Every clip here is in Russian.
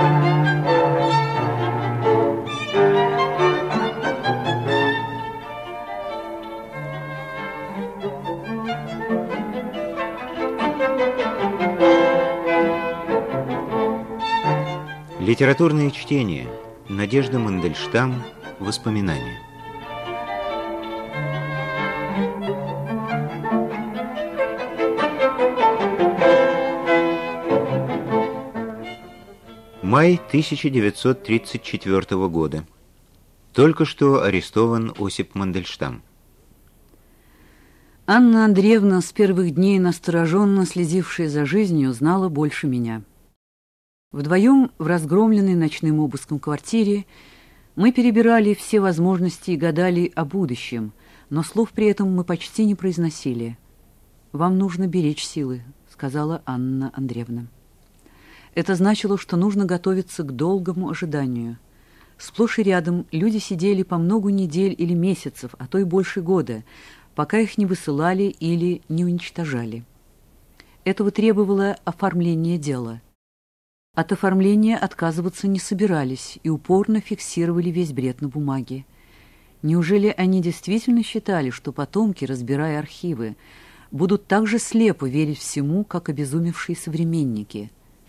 Литературные чтения. Надежда Мандельштам. Воспоминания. Май 1934 года. Только что арестован Осип Мандельштам. Анна Андреевна, с первых дней настороженно следившая за жизнью, знала больше меня. Вдвоем в разгромленной ночным обыском квартире мы перебирали все возможности и гадали о будущем, но слов при этом мы почти не произносили. «Вам нужно беречь силы», — сказала Анна Андреевна. Это значило, что нужно готовиться к долгому ожиданию. Сплошь и рядом люди сидели по много недель или месяцев, а то и больше года, пока их не высылали или не уничтожали. Этого требовало оформление дела. От оформления отказываться не собирались и упорно фиксировали весь бред на бумаге. Неужели они действительно считали, что потомки, разбирая архивы, будут так же слепо верить всему, как обезумевшие современники?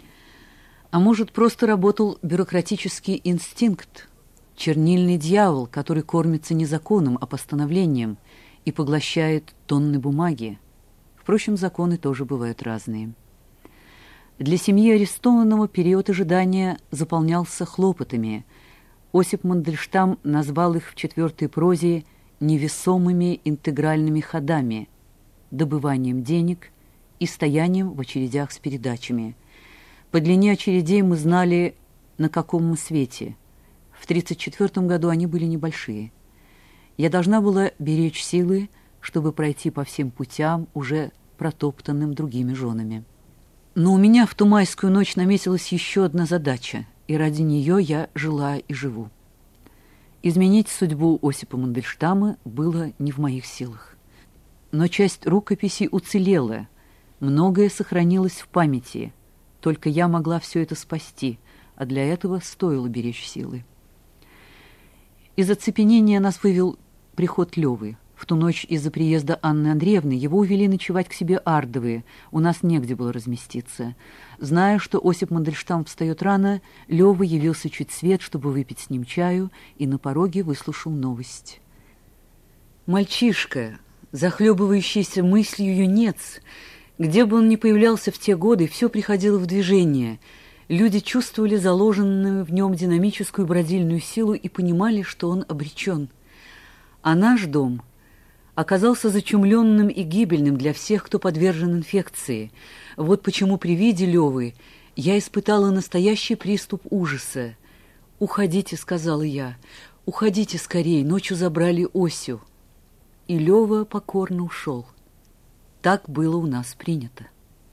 А может, просто работал бюрократический инстинкт, чернильный дьявол, который кормится не законом, а постановлением и поглощает тонны бумаги? Впрочем, законы тоже бывают разные. Для семьи арестованного период ожидания заполнялся хлопотами. Осип Мандельштам назвал их в четвертой прозе невесомыми интегральными ходами, добыванием денег и стоянием в очередях с передачами. По длине очередей мы знали, на каком мы свете. В 1934 году они были небольшие. Я должна была беречь силы, чтобы пройти по всем путям, уже протоптанным другими женами. Но у меня в ту майскую ночь наметилась еще одна задача, и ради нее я жила и живу. Изменить судьбу Осипа Мандельштама было не в моих силах. Но часть рукописей уцелела, многое сохранилось в памяти, только я могла все это спасти, а для этого стоило беречь силы. Из оцепенения нас вывел приход Левы. В ту ночь из-за приезда Анны Андреевны его увели ночевать к себе Ардовые. У нас негде было разместиться. Зная, что Осип Мандельштам встает рано, Лева явился чуть свет, чтобы выпить с ним чаю, и на пороге выслушал новость. Мальчишка, захлебывающийся мыслью юнец, где бы он ни появлялся в те годы, все приходило в движение. Люди чувствовали заложенную в нем динамическую бродильную силу и понимали, что он обречен. А наш дом оказался зачумленным и гибельным для всех, кто подвержен инфекции. Вот почему при виде Левы я испытала настоящий приступ ужаса. «Уходите», — сказала я, — «уходите скорее, ночью забрали Осю». И Лева покорно ушел. Так было у нас принято.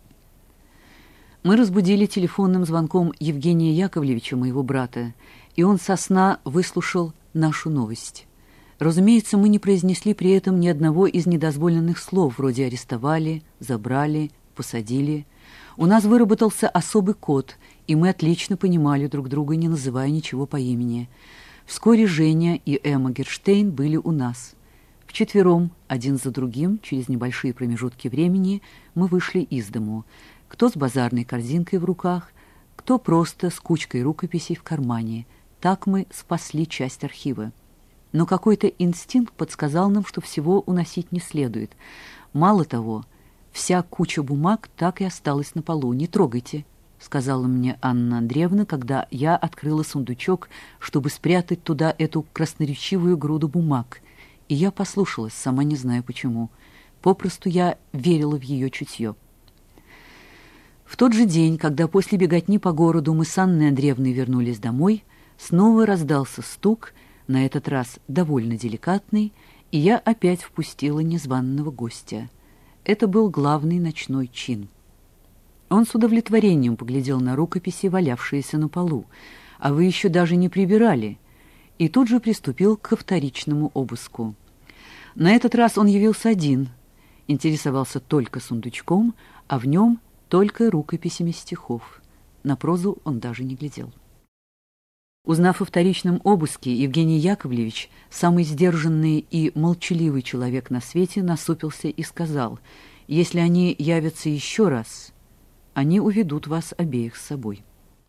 Мы разбудили телефонным звонком Евгения Яковлевича, моего брата, и он со сна выслушал нашу новость. Разумеется, мы не произнесли при этом ни одного из недозволенных слов, вроде «арестовали», «забрали», «посадили». У нас выработался особый код, и мы отлично понимали друг друга, не называя ничего по имени. Вскоре Женя и Эмма Герштейн были у нас. Вчетвером, один за другим, через небольшие промежутки времени, мы вышли из дому. Кто с базарной корзинкой в руках, кто просто с кучкой рукописей в кармане. Так мы спасли часть архива. Но какой-то инстинкт подсказал нам, что всего уносить не следует. Мало того, вся куча бумаг так и осталась на полу. «Не трогайте», — сказала мне Анна Андреевна, когда я открыла сундучок, чтобы спрятать туда эту красноречивую груду бумаг. И я послушалась, сама не знаю почему. Попросту я верила в ее чутье. В тот же день, когда после беготни по городу мы с Анной Андреевной вернулись домой, снова раздался стук, на этот раз довольно деликатный, и я опять впустила незваного гостя. Это был главный ночной чин. Он с удовлетворением поглядел на рукописи, валявшиеся на полу. «А вы еще даже не прибирали», и тут же приступил к вторичному обыску. На этот раз он явился один, интересовался только сундучком, а в нем только рукописями стихов. На прозу он даже не глядел. Узнав о вторичном обыске, Евгений Яковлевич, самый сдержанный и молчаливый человек на свете, насупился и сказал: «Если они явятся еще раз, они уведут вас обеих с собой».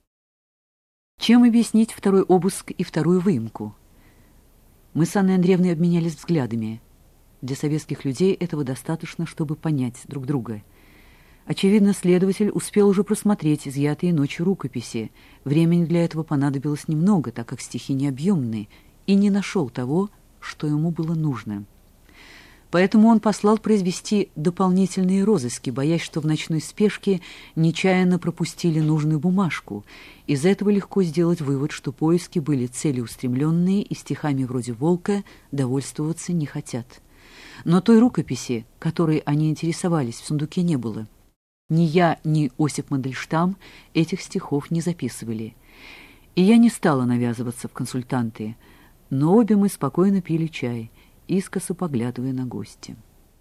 Чем объяснить второй обыск и вторую выемку? Мы с Анной Андреевной обменялись взглядами. Для советских людей этого достаточно, чтобы понять друг друга. Очевидно, следователь успел уже просмотреть изъятые ночью рукописи. Времени для этого понадобилось немного, так как стихи необъемные, и не нашел того, что ему было нужно. Поэтому он послал произвести дополнительные розыски, боясь, что в ночной спешке нечаянно пропустили нужную бумажку. Из этого легко сделать вывод, что поиски были целеустремленные и стихами вроде «Волка» довольствоваться не хотят. Но той рукописи, которой они интересовались, в сундуке не было. Ни я, ни Осип Мандельштам этих стихов не записывали. И я не стала навязываться в консультанты, но обе мы спокойно пили чай, искоса поглядывая на гостя.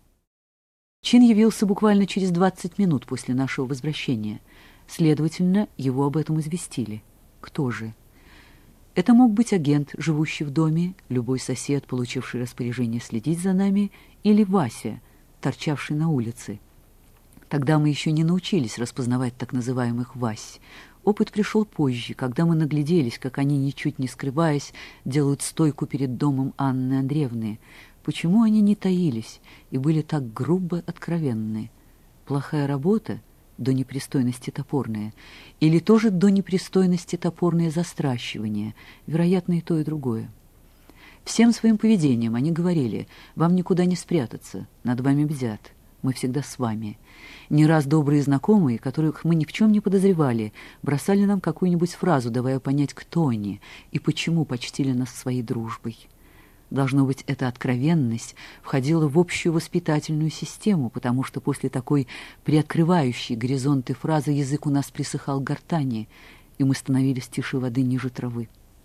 Чин явился буквально через 20 минут после нашего возвращения. Следовательно, его об этом известили. Кто же? Это мог быть агент, живущий в доме, любой сосед, получивший распоряжение следить за нами, или Вася, торчавший на улице. Тогда мы еще не научились распознавать так называемых «Вась». Опыт пришел позже, когда мы нагляделись, как они, ничуть не скрываясь, делают стойку перед домом Анны Андреевны. Почему они не таились и были так грубо откровенны? Плохая работа до непристойности топорная, или тоже до непристойности топорное застращивание, вероятно, и то, и другое. Всем своим поведением они говорили: «Вам никуда не спрятаться, над вами бдят, мы всегда с вами». Не раз добрые знакомые, которых мы ни в чем не подозревали, бросали нам какую-нибудь фразу, давая понять, кто они и почему почтили нас своей дружбой. Должно быть, эта откровенность входила в общую воспитательную систему, потому что после такой приоткрывающей горизонты фразы язык у нас присыхал к гортани, и мы становились тише воды ниже травы.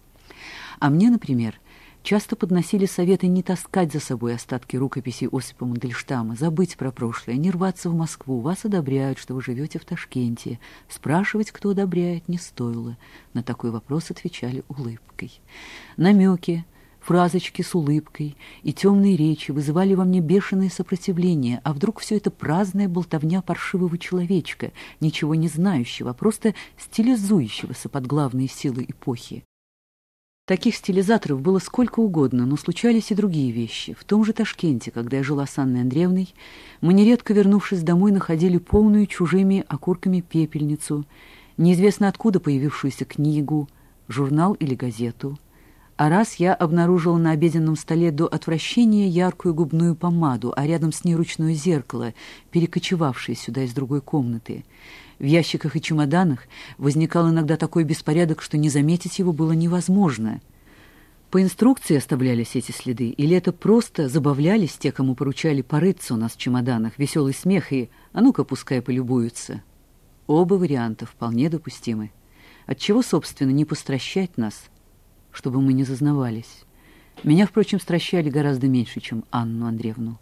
А мне, например, часто подносили советы не таскать за собой остатки рукописей Осипа Мандельштама, забыть про прошлое, не рваться в Москву. Вас одобряют, что вы живете в Ташкенте. Спрашивать, кто одобряет, не стоило. На такой вопрос отвечали улыбкой. Намеки, фразочки с улыбкой и темные речи вызывали во мне бешеное сопротивление, а вдруг все это праздная болтовня паршивого человечка, ничего не знающего, а просто стилизующегося под главные силы эпохи. Таких стилизаторов было сколько угодно, но случались и другие вещи. В том же Ташкенте, когда я жила с Анной Андреевной, мы нередко, вернувшись домой, находили полную чужими окурками пепельницу, неизвестно откуда появившуюся книгу, журнал или газету. А раз я обнаружила на обеденном столе до отвращения яркую губную помаду, а рядом с ней ручное зеркало, перекочевавшее сюда из другой комнаты. В ящиках и чемоданах возникал иногда такой беспорядок, что не заметить его было невозможно. По инструкции оставлялись эти следы, или это просто забавлялись те, кому поручали порыться у нас в чемоданах, веселый смех и «а ну-ка, пускай полюбуются». Оба варианта вполне допустимы. Отчего, собственно, не постращать нас, чтобы мы не зазнавались? Меня, впрочем, стращали гораздо меньше, чем Анну Андреевну.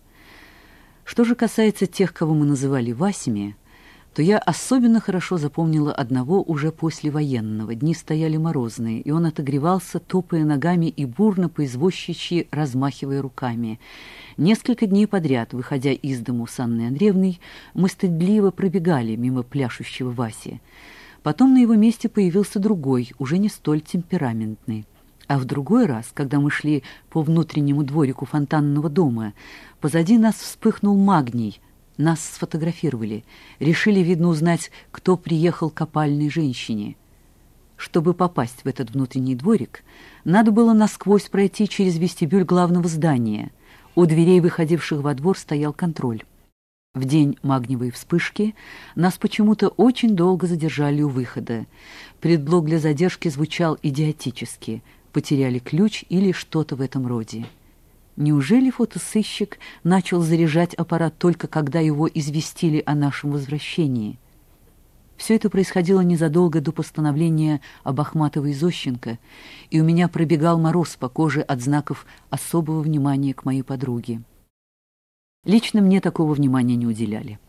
Что же касается тех, кого мы называли Васями, то я особенно хорошо запомнила одного уже послевоенного. Дни стояли морозные, и он отогревался, топая ногами и бурно по-извозчичьи размахивая руками. Несколько дней подряд, выходя из дому с Анной Андреевной, мы стыдливо пробегали мимо пляшущего Васи. Потом на его месте появился другой, уже не столь темпераментный. А в другой раз, когда мы шли по внутреннему дворику фонтанного дома, позади нас вспыхнул магний. Нас сфотографировали. Решили, видно, узнать, кто приехал к опальной женщине. Чтобы попасть в этот внутренний дворик, надо было насквозь пройти через вестибюль главного здания. У дверей, выходивших во двор, стоял контроль. В день магниевой вспышки нас почему-то очень долго задержали у выхода. Предлог для задержки звучал идиотически. Потеряли ключ или что-то в этом роде. Неужели фотосыщик начал заряжать аппарат только когда его известили о нашем возвращении? Все это происходило незадолго до постановления об Ахматовой и Зощенко, и у меня пробегал мороз по коже от знаков особого внимания к моей подруге. Лично мне такого внимания не уделяли.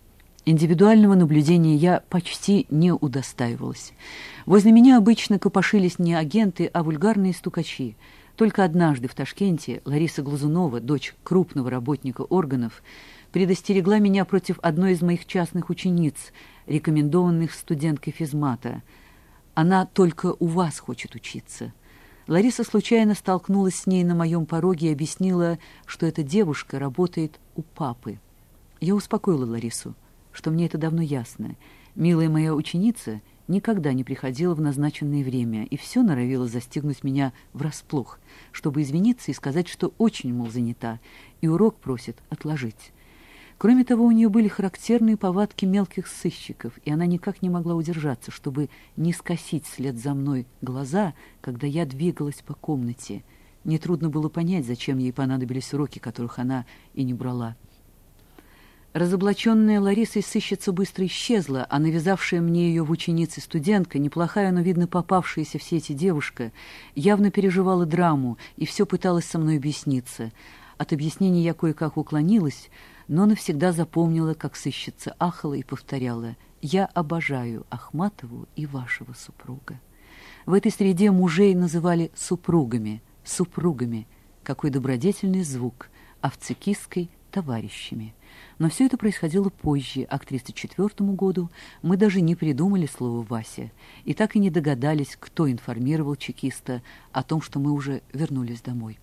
Индивидуального наблюдения я почти не удостаивалась. Возле меня обычно копошились не агенты, а вульгарные стукачи. Только однажды в Ташкенте Лариса Глазунова, дочь крупного работника органов, предостерегла меня против одной из моих частных учениц, рекомендованных студенткой физмата. Она только у вас хочет учиться. Лариса случайно столкнулась с ней на моем пороге и объяснила, что эта девушка работает у папы. Я успокоила Ларису, что мне это давно ясно. Милая моя ученица никогда не приходила в назначенное время и все норовила застигнуть меня врасплох, чтобы извиниться и сказать, что очень, мол, занята, и урок просит отложить. Кроме того, у нее были характерные повадки мелких сыщиков, и она никак не могла удержаться, чтобы не скосить вслед за мной глаза, когда я двигалась по комнате. Нетрудно было понять, зачем ей понадобились уроки, которых она и не брала. Разоблаченная Ларисой сыщица быстро исчезла, а навязавшая мне ее в ученице студентка, неплохая, но, видно, попавшаяся в сети девушка, явно переживала драму и все пыталась со мной объясниться. От объяснений я кое-как уклонилась, но навсегда запомнила, как сыщица ахала и повторяла: «Я обожаю Ахматову и вашего супруга». В этой среде мужей называли супругами, супругами. Какой добродетельный звук, а в цикистской — товарищами. Но все это происходило позже, а к 1934 году мы даже не придумали слово «Вася» и так и не догадались, кто информировал чекиста о том, что мы уже вернулись домой.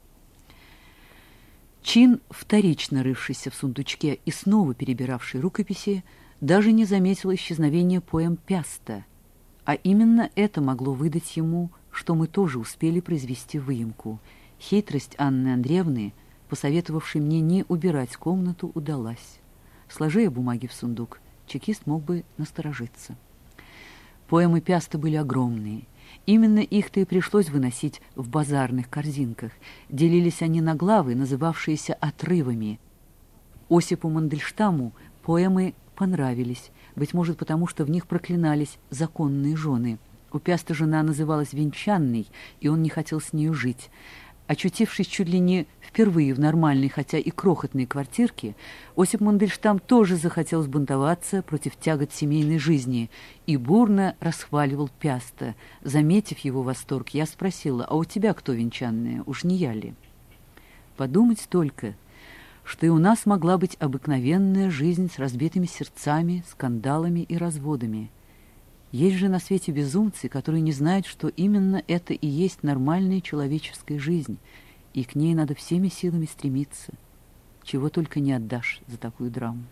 Чин, вторично рывшийся в сундучке и снова перебиравший рукописи, даже не заметил исчезновения поэм Пяста, а именно это могло выдать ему, что мы тоже успели произвести выемку. Хитрость Анны Андреевны, посоветовавшей мне не убирать комнату, удалась. Сложи я бумаги в сундук, чекист мог бы насторожиться. Поэмы Пяста были огромные. Именно их-то и пришлось выносить в базарных корзинках. Делились они на главы, называвшиеся отрывами. Осипу Мандельштаму поэмы понравились, быть может, потому что в них проклинались законные жены. У Пяста жена называлась Венчанной, и он не хотел с нею жить. Очутившись чуть ли не впервые в нормальной, хотя и крохотной квартирке, Осип Мандельштам тоже захотел сбунтоваться против тягот семейной жизни и бурно расхваливал Пяста. Заметив его восторг, я спросила: «А у тебя кто венчанная? Уж не я ли?» Подумать только, что и у нас могла быть обыкновенная жизнь с разбитыми сердцами, скандалами и разводами. Есть же на свете безумцы, которые не знают, что именно это и есть нормальная человеческая жизнь, и к ней надо всеми силами стремиться. Чего только не отдашь за такую драму.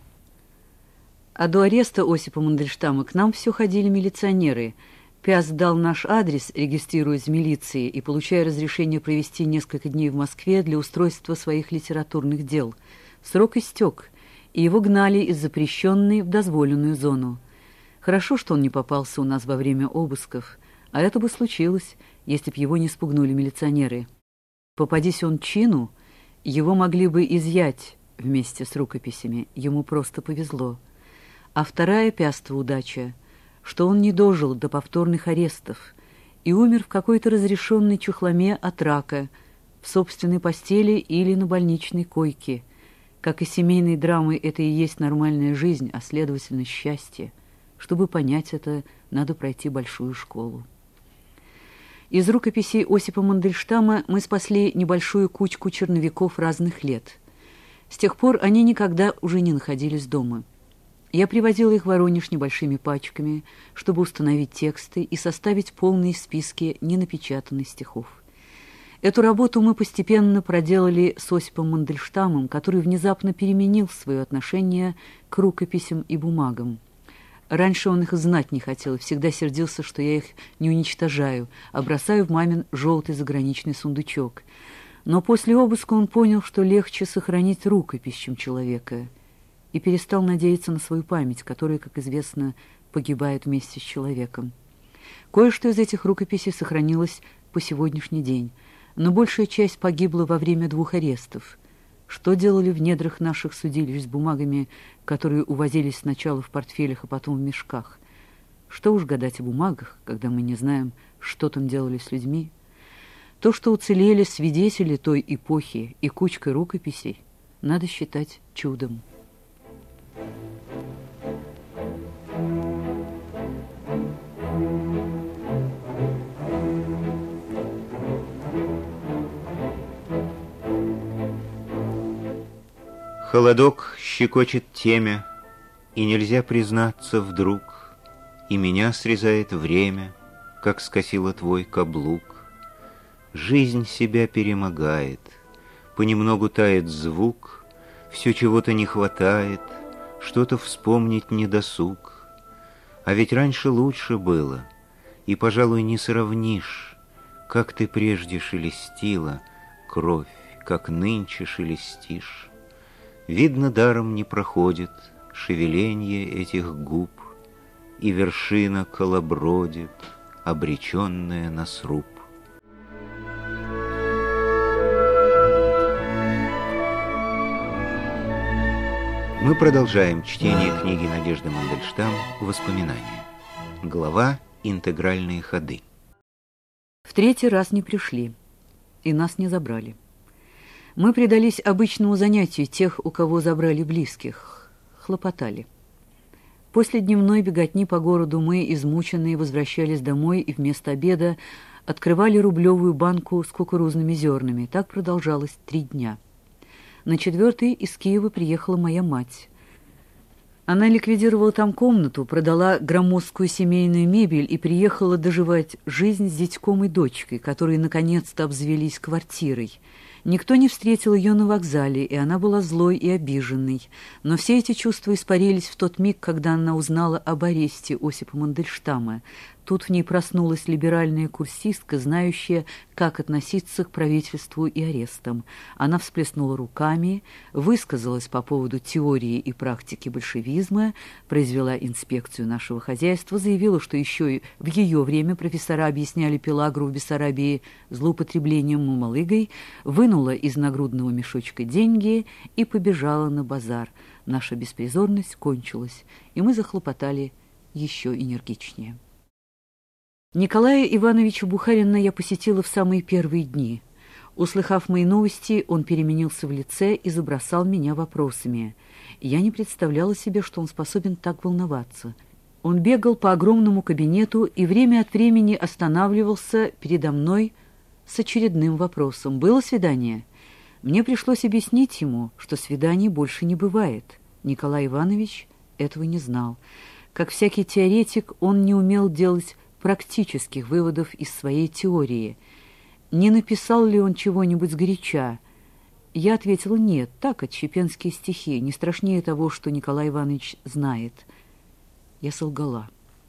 А до ареста Осипа Мандельштама к нам все ходили милиционеры. Пяст дал наш адрес, регистрируясь в милиции и получая разрешение провести несколько дней в Москве для устройства своих литературных дел. Срок истек, и его гнали из запрещенной в дозволенную зону. Хорошо, что он не попался у нас во время обысков, а это бы случилось, если б его не спугнули милиционеры. Попадись он Чину, его могли бы изъять вместе с рукописями, ему просто повезло. А вторая Пястова удача, что он не дожил до повторных арестов и умер в какой-то разрешенной чухломе от рака, в собственной постели или на больничной койке. Как и семейные драмы, это и есть нормальная жизнь, а следовательно счастье. Чтобы понять это, надо пройти большую школу. Из рукописей Осипа Мандельштама мы спасли небольшую кучку черновиков разных лет. С тех пор они никогда уже не находились дома. Я привозила их в Воронеж небольшими пачками, чтобы установить тексты и составить полные списки ненапечатанных стихов. Эту работу мы постепенно проделали с Осипом Мандельштамом, который внезапно переменил свое отношение к рукописям и бумагам. Раньше он их знать не хотел, всегда сердился, что я их не уничтожаю, а бросаю в мамин желтый заграничный сундучок. Но после обыска он понял, что легче сохранить рукопись, чем человека, и перестал надеяться на свою память, которая, как известно, погибает вместе с человеком. Кое-что из этих рукописей сохранилось по сегодняшний день, но большая часть погибла во время 2 арестов. Что делали в недрах наших судилищ с бумагами, которые увозились сначала в портфелях, а потом в мешках? Что уж гадать о бумагах, когда мы не знаем, что там делали с людьми? То, что уцелели свидетели той эпохи и кучкой рукописей, надо считать чудом. Холодок щекочет темя, и нельзя признаться вдруг, и меня срезает время, как скосило твой каблук. Жизнь себя перемогает, понемногу тает звук, все чего-то не хватает, что-то вспомнить недосуг. А ведь раньше лучше было, и, пожалуй, не сравнишь, как ты прежде шелестила, кровь, как нынче шелестишь. Видно, даром не проходит шевеленье этих губ, и вершина колобродит, обреченная на сруб. Мы продолжаем чтение книги Надежды Мандельштам «Воспоминания». Глава «Интегральные ходы». В третий раз не пришли, и нас не забрали. Мы предались обычному занятию тех, у кого забрали близких, хлопотали. После дневной беготни по городу мы, измученные, возвращались домой и вместо обеда открывали рублевую банку с кукурузными зернами. Так продолжалось 3 дня. На 4-й из Киева приехала моя мать. Она ликвидировала там комнату, продала громоздкую семейную мебель и приехала доживать жизнь с зятьком и дочкой, которые наконец-то обзавелись квартирой. Никто не встретил ее на вокзале, и она была злой и обиженной. Но все эти чувства испарились в тот миг, когда она узнала об аресте Осипа Мандельштама. Тут в ней проснулась либеральная курсистка, знающая, как относиться к правительству и арестам. Она всплеснула руками, высказалась по поводу теории и практики большевизма, произвела инспекцию нашего хозяйства, заявила, что еще и в ее время профессора объясняли Пелагру в Бессарабии злоупотреблением мумалыгой, вынула из нагрудного мешочка деньги и побежала на базар. Наша беспризорность кончилась, и мы захлопотали еще энергичнее. Николая Ивановича Бухарина я посетила в самые первые дни. Услыхав мои новости, он переменился в лице и забросал меня вопросами. Я не представляла себе, что он способен так волноваться. Он бегал по огромному кабинету и время от времени останавливался передо мной с очередным вопросом. «Было свидание?» Мне пришлось объяснить ему, что свиданий больше не бывает. Николай Иванович этого не знал. Как всякий теоретик, он не умел делать практических выводов из своей теории. Не написал ли он чего-нибудь сгоряча? Я ответила: нет, так, отщепенские стихи, не страшнее того, что Николай Иванович знает. Я солгала.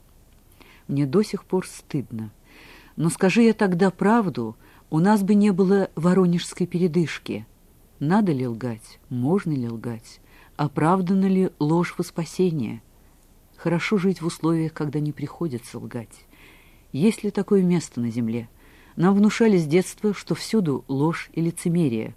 Мне до сих пор стыдно. Но скажи я тогда правду, у нас бы не было воронежской передышки. Надо ли лгать? Можно ли лгать? Оправдана ли ложь во спасение? Хорошо жить в условиях, когда не приходится лгать. Есть ли такое место на земле? Нам внушали с детства, что всюду ложь и лицемерие.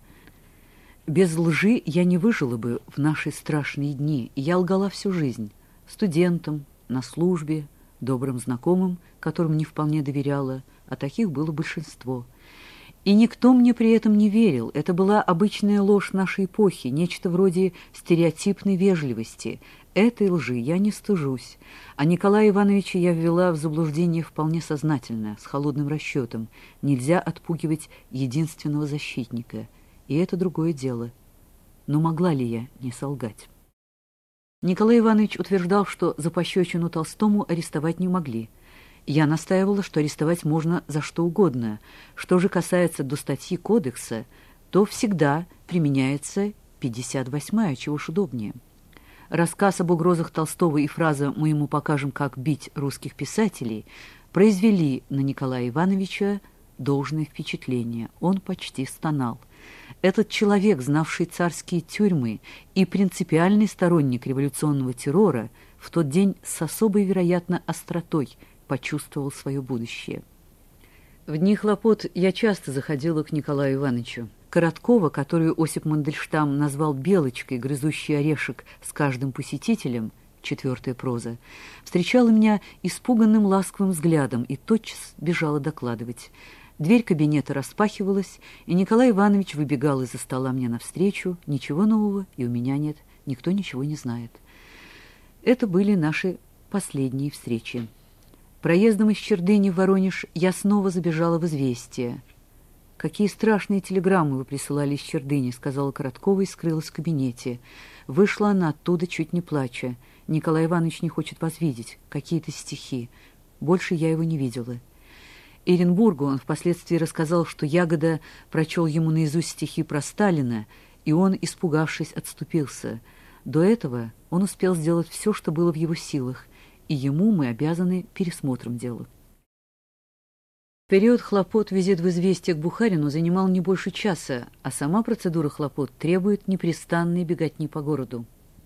Без лжи я не выжила бы в наши страшные дни, и я лгала всю жизнь. Студентам, на службе, добрым знакомым, которым не вполне доверяла, а таких было большинство. И никто мне при этом не верил. Это была обычная ложь нашей эпохи, нечто вроде стереотипной вежливости. Этой лжи я не стыжусь. А Николая Ивановича я ввела в заблуждение вполне сознательно, с холодным расчетом. Нельзя отпугивать единственного защитника. И это другое дело. Но могла ли я не солгать? Николай Иванович утверждал, что за пощечину Толстому арестовать не могли. Я настаивала, что арестовать можно за что угодно. Что же касается до статьи Кодекса, то всегда применяется 58-я, чего ж удобнее. Рассказ об угрозах Толстого и фраза «мы ему покажем, как бить русских писателей» произвели на Николая Ивановича должное впечатление. Он почти стонал. Этот человек, знавший царские тюрьмы и принципиальный сторонник революционного террора, в тот день с особой, вероятно, остротой почувствовал свое будущее. В дни хлопот я часто заходила к Николаю Ивановичу. Короткова, которую Осип Мандельштам назвал «белочкой, грызущей орешек с каждым посетителем», 4-я проза, встречала меня испуганным ласковым взглядом и тотчас бежала докладывать. Дверь кабинета распахивалась, и Николай Иванович выбегал из-за стола мне навстречу. Ничего нового и у меня нет, никто ничего не знает. Это были наши последние встречи. Проездом из Чердыни в Воронеж я снова забежала в «Известия». «Какие страшные телеграммы вы присылали из Чердыни», — сказала Короткова и скрылась в кабинете. Вышла она оттуда, чуть не плача. «Николай Иванович не хочет вас видеть. Какие-то стихи. Больше я его не видела». Эренбургу он впоследствии рассказал, что Ягода прочел ему наизусть стихи про Сталина, и он, испугавшись, отступился. До этого он успел сделать все, что было в его силах, и ему мы обязаны пересмотром дела. В период хлопот визит в «Известия» к Бухарину занимал не больше часа, а сама процедура хлопот требует непрестанной беготни по городу.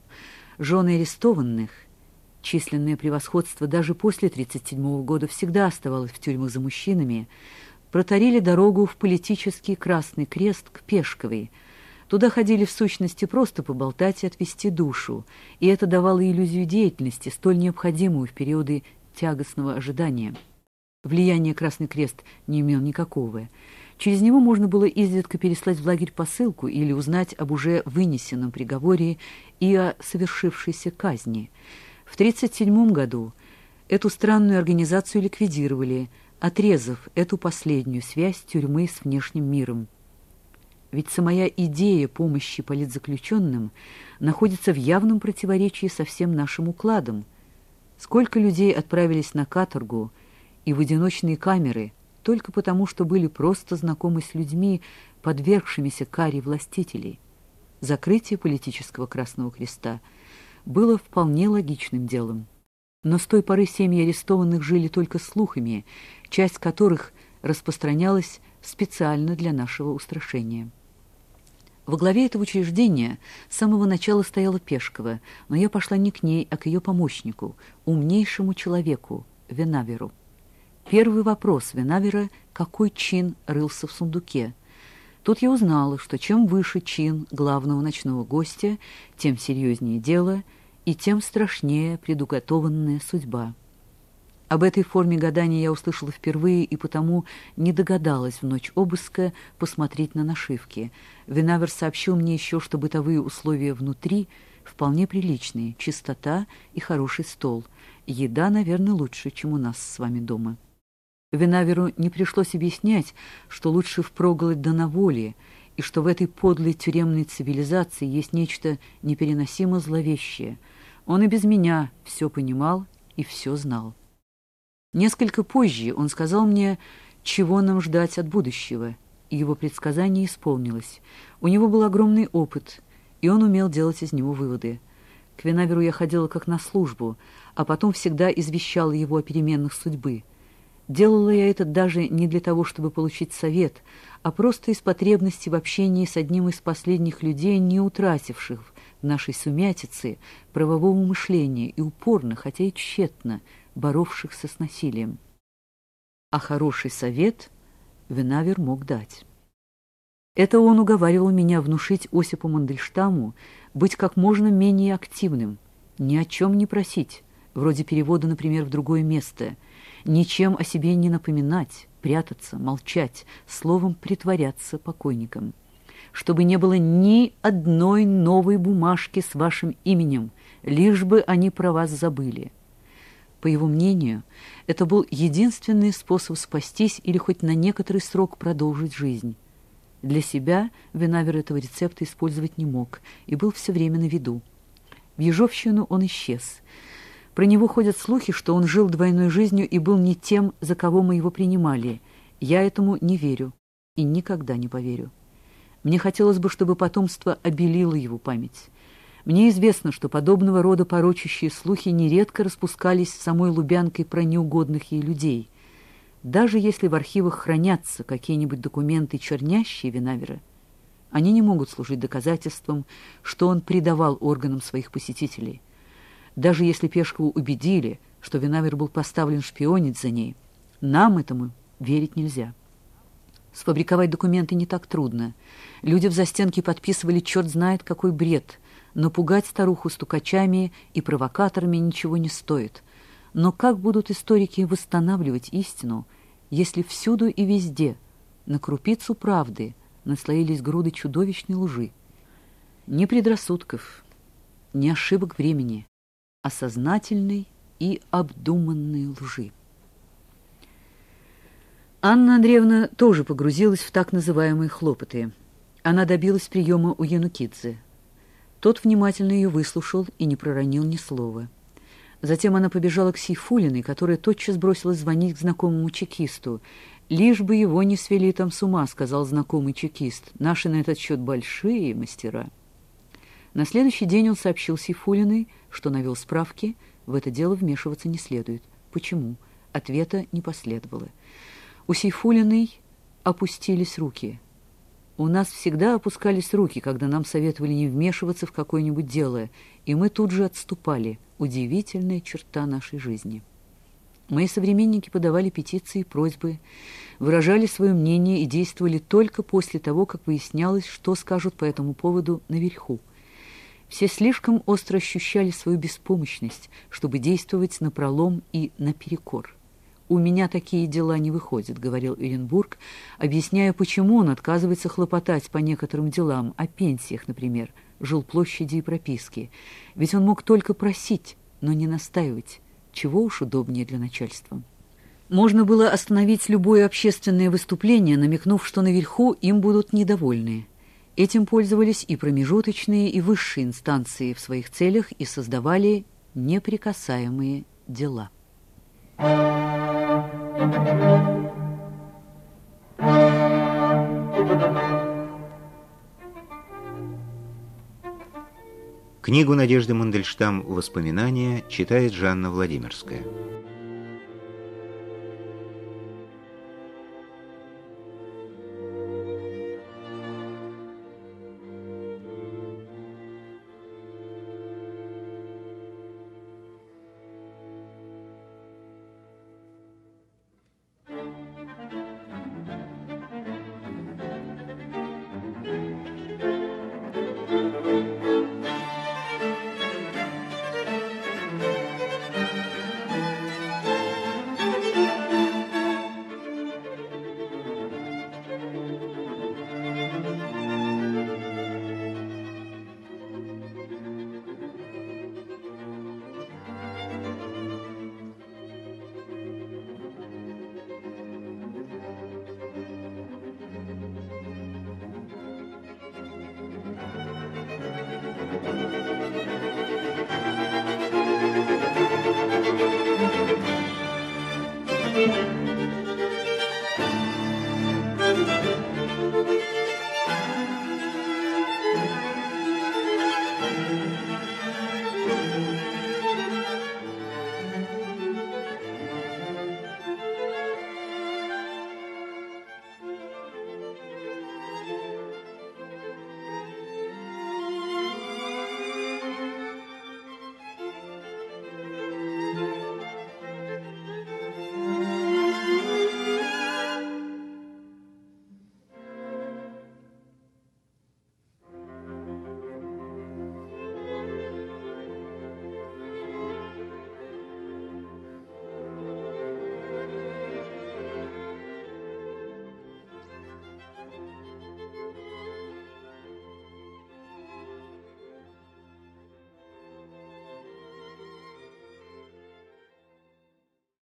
Жены арестованных, численное превосходство даже после 1937 года всегда оставалось в тюрьмах за мужчинами, протарили дорогу в политический Красный Крест к Пешковой. Туда ходили в сущности просто поболтать и отвести душу, и это давало иллюзию деятельности, столь необходимую в периоды тягостного ожидания. Влияния Красный Крест не имел никакого. Через него можно было изредка переслать в лагерь посылку или узнать об уже вынесенном приговоре и о совершившейся казни. В 1937 году эту странную организацию ликвидировали, отрезав эту последнюю связь тюрьмы с внешним миром. Ведь самая идея помощи политзаключенным находится в явном противоречии со всем нашим укладом. Сколько людей отправились на каторгу и в одиночные камеры только потому, что были просто знакомы с людьми, подвергшимися каре властителей. Закрытие политического Красного Креста было вполне логичным делом. Но с той поры семьи арестованных жили только слухами, часть которых распространялась специально для нашего устрашения. Во главе этого учреждения с самого начала стояла Пешкова, но я пошла не к ней, а к ее помощнику, умнейшему человеку, Венаверу. Первый вопрос Венавера — какой чин рылся в сундуке. Тут я узнала, что чем выше чин главного ночного гостя, тем серьезнее дело и тем страшнее предуготованная судьба. Об этой форме гадания я услышала впервые и потому не догадалась в ночь обыска посмотреть на нашивки. Венавер сообщил мне еще, что бытовые условия внутри вполне приличные, чистота и хороший стол. Еда, наверное, лучше, чем у нас с вами дома. Венаверу не пришлось объяснять, что лучше впроголодь да на воле, и что в этой подлой тюремной цивилизации есть нечто непереносимо зловещее. Он и без меня все понимал и все знал. Несколько позже он сказал мне, чего нам ждать от будущего, и его предсказание исполнилось. У него был огромный опыт, и он умел делать из него выводы. К Венаверу я ходила как на службу, а потом всегда извещала его о переменах судьбы. Делала я это даже не для того, чтобы получить совет, а просто из потребности в общении с одним из последних людей, не утративших в нашей сумятице правового мышления и упорно, хотя и тщетно, боровшихся с насилием. А хороший совет Венавер мог дать. Это он уговаривал меня внушить Осипу Мандельштаму быть как можно менее активным, ни о чем не просить, вроде перевода, например, в другое место, ничем о себе не напоминать, прятаться, молчать, словом притворяться покойником. Чтобы не было ни одной новой бумажки с вашим именем, лишь бы они про вас забыли. По его мнению, это был единственный способ спастись или хоть на некоторый срок продолжить жизнь. Для себя Венавер этого рецепта использовать не мог и был все время на виду. В Ежовщину он исчез. Про него ходят слухи, что он жил двойной жизнью и был не тем, за кого мы его принимали. Я этому не верю и никогда не поверю. Мне хотелось бы, чтобы потомство обелило его память. Мне известно, что подобного рода порочащие слухи нередко распускались самой Лубянкой про неугодных ей людей. Даже если в архивах хранятся какие-нибудь документы, чернящие Венавера, они не могут служить доказательством, что он предавал органам своих посетителей. Даже если Пешкову убедили, что Венавер был поставлен шпионить за ней, нам этому верить нельзя. Сфабриковать документы не так трудно. Люди в застенке подписывали черт знает какой бред, но пугать старуху стукачами и провокаторами ничего не стоит. Но как будут историки восстанавливать истину, если всюду и везде на крупицу правды наслоились груды чудовищной лжи? Ни предрассудков, ни ошибок времени, а сознательной и обдуманной лжи. Анна Андреевна тоже погрузилась в так называемые хлопоты. Она добилась приема у Янукидзе. Тот внимательно ее выслушал и не проронил ни слова. Затем она побежала к Сейфулиной, которая тотчас бросилась звонить к знакомому чекисту. «Лишь бы его не свели там с ума», — сказал знакомый чекист. «Наши на этот счет большие мастера». На следующий день он сообщил Сейфулиной, что навел справки, в это дело вмешиваться не следует. Почему? Ответа не последовало. У Сейфулиной опустились руки. У нас всегда опускались руки, когда нам советовали не вмешиваться в какое-нибудь дело, и мы тут же отступали. Удивительная черта нашей жизни. Мои современники подавали петиции и просьбы, выражали свое мнение и действовали только после того, как выяснялось, что скажут по этому поводу наверху. Все слишком остро ощущали свою беспомощность, чтобы действовать напролом и наперекор. «У меня такие дела не выходят», — говорил Уленбург, объясняя, почему он отказывается хлопотать по некоторым делам, о пенсиях, например, жилплощади и прописке. Ведь он мог только просить, но не настаивать. Чего уж удобнее для начальства. Можно было остановить любое общественное выступление, намекнув, что наверху им будут недовольны. Этим пользовались и промежуточные, и высшие инстанции в своих целях и создавали неприкасаемые дела. Книгу Надежды Мандельштам «Воспоминания» читает Жанна Владимирская.